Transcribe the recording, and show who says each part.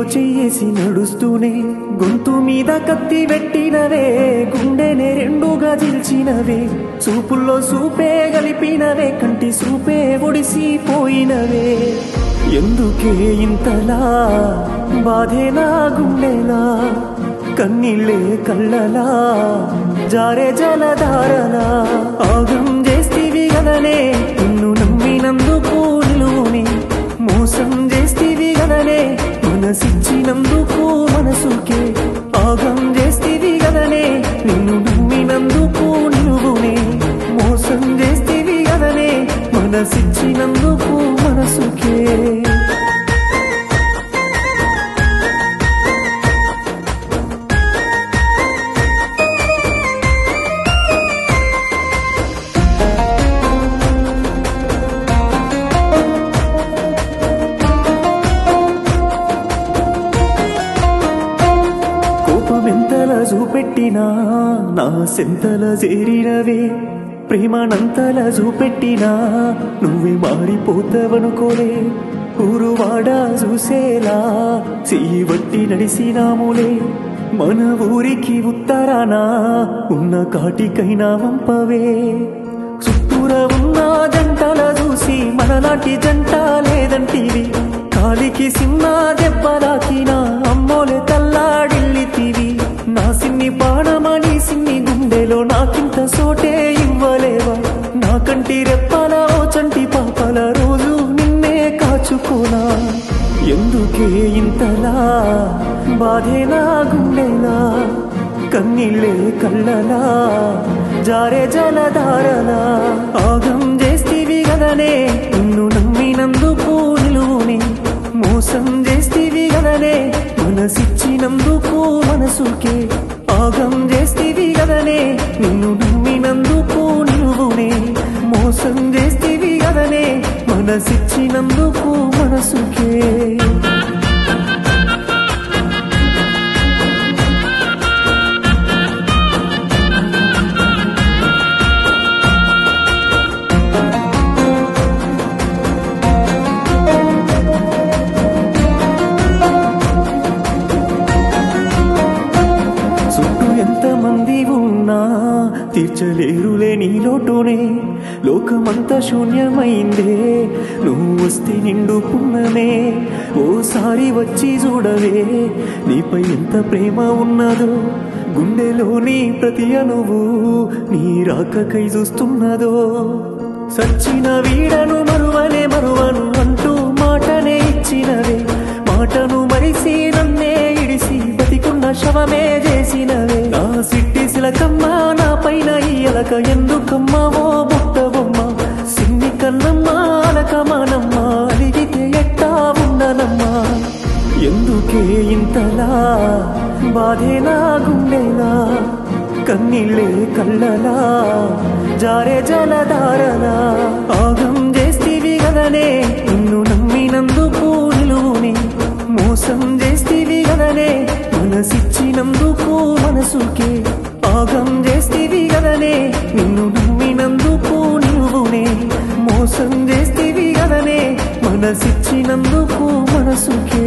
Speaker 1: చెయ్యేసి నడుస్తూనే గొంతు మీద కత్తి పెట్టినవే, గుండెనే రెండుగా జిల్చినవే, చూపుల్లో సూపే గలిపినవే, కంటి సూపే ఒడిసిపోయినవే. ఎందుకే ఇంతలా బాధే నా గుండెలా, కన్నీళ్ళే కళ్ళలా జారే జలధారలా. ఆగం చేస్తివి గదనే నిన్ను నమ్మినందుకు నిలువుని, మోసం చేస్తివి గదనే మనసిచ్చినందుకు మనసుకే. ఆగం చేస్తివి గదనే నిన్ను నమ్మినందుకు నిలువుని, మోసం చేస్తివి గదనే మనసిచ్చినందుకు మనసుకే. కోపమెంతలా చూపెట్టినా నా సెంతల చేరినవే, ప్రేమనంతలా చూపెట్టినా నువ్వే మారిపోతావనుకోలే. ఊరువాడా చూసేలా చెయ్యి వట్టి నడిసినాములే, మన ఊరికి ఉత్తరాన ఉన్న కాటికైనా వంపవే. చుట్టూర ఉన్న జంటల చూసి మనలాంటి జంట లేదంటివి, కాలికి సిన్న దెబ్బలాకినా అమ్మోలే తల్లాడిల్లితివి. నా సిన్ని పాడమని సిన్ని గుండెలో నాకింత సోటే ఇవ్వలేవా, నా కంటి రెప్పల ఓ చంటి పాపల రోజు నిన్నే కాచుకోనా. ఎందుకే ఇంతలా బాధే నా గుండెలా, కన్నీళ్ళే కళ్ళలా జారే జలధారలా. ఆగం చేస్తివి గదనే నిన్ను నమ్మినందుకు నిలువుని, మోసం చేస్తివి గదనే మనసిచ్చినందుకు మనసుకే. ఆగం చేస్తివి గదనే నిన్ను నమ్మినందుకు నిలువుని, మోసం చేస్తివి గదనే మనసిచ్చినందుకు మనసుకే. ఎంతమంది ఉన్నా తీర్చలేరులే నీ లోటునే, లోకమంతా శూన్యమైందే నువ్వు వస్తే నిండు పున్నమే. ఓసారి వచ్చి చూడవే నీపై ఎంత ప్రేమ ఉన్నదో, గుండెలోని ప్రతి అణువు నీ రాకకై చూస్తున్నదో. సచ్చిన వీడను మరువనే మరువను అంటూ మాటనే ఇచ్చినవే, మాటను మరిసి నన్నే ఇడిసి బతికున్న శవమే చేసినవే. నా సిట్టి సిలకమ్మ నా పైన ఇయలక ఎందుకమ్మా ఓ బుట్టబొమ్మ, సిన్ని కన్నమ్మ అలకమానమ్మ అడిగితే ఎట్టా ఉండనమ్మా. ఎందుకే ఇంతలా బాధే నా గుండెలా, కన్నీళ్ళే కళ్ళలా జారే జలధారలా. ఆగం చేస్తివి గదనే నిన్ను నమ్మినందుకు నిలువుని, మోసం చేస్తివి గదనే మనసిచ్చినందుకు మనసుకే. ఆగం చేస్తివి గదనే నిన్ను నమ్మినందుకు నిలువుని, మోసం చేస్తివి గదనే మనసిచ్చినందుకు మనసుకే.